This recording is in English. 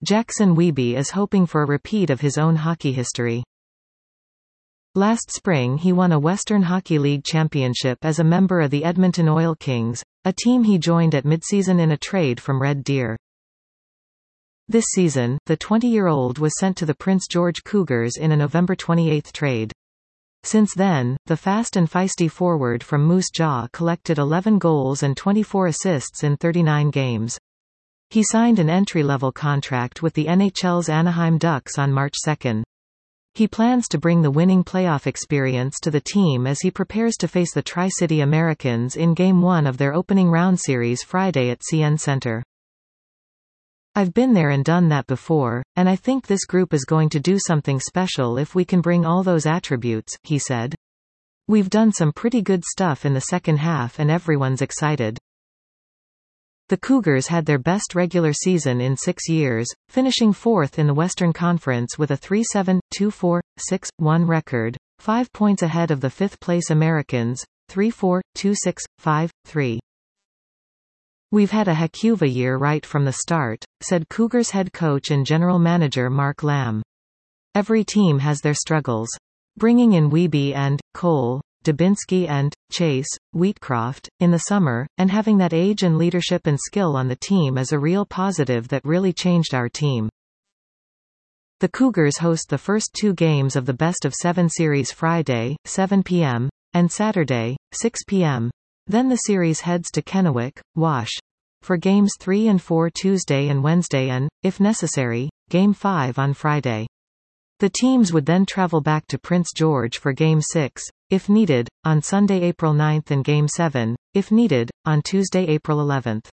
Jackson Wiebe is hoping for a repeat of his own hockey history. Last spring he won a Western Hockey League championship as a member of the Edmonton Oil Kings, a team he joined at midseason in a trade from Red Deer. This season, the 20-year-old was sent to the Prince George Cougars in a November 28 trade. Since then, the fast and feisty forward from Moose Jaw collected 11 goals and 24 assists in 39 games. He signed an entry-level contract with the NHL's Anaheim Ducks on March 2. He plans to bring the winning playoff experience to the team as he prepares to face the Tri-City Americans in Game 1 of their opening round series Friday at CN Center. "I've been there and done that before, and I think this group is going to do something special if we can bring all those attributes," he said. "We've done some pretty good stuff in the second half and everyone's excited." The Cougars had their best regular season in 6 years, finishing fourth in the Western Conference with a 3-7, 2-4, 6-1 record, 5 points ahead of the fifth-place Americans, 3-4, 2-6, 5-3. "We've had a heck of a year right from the start," said Cougars head coach and general manager Mark Lamb. "Every team has their struggles. Bringing in Wiebe and Cole, Dubinsky and Chase, Wheatcroft, in the summer, and having that age and leadership and skill on the team is a real positive that really changed our team." The Cougars host the first 2 games of the best-of-7 series Friday, 7 p.m., and Saturday, 6 p.m. Then the series heads to Kennewick, Wash, for Games 3 and 4 Tuesday and Wednesday and, if necessary, Game 5 on Friday. The teams would then travel back to Prince George for Game 6, if needed, on Sunday, April 9 and Game 7, if needed, on Tuesday, April 11.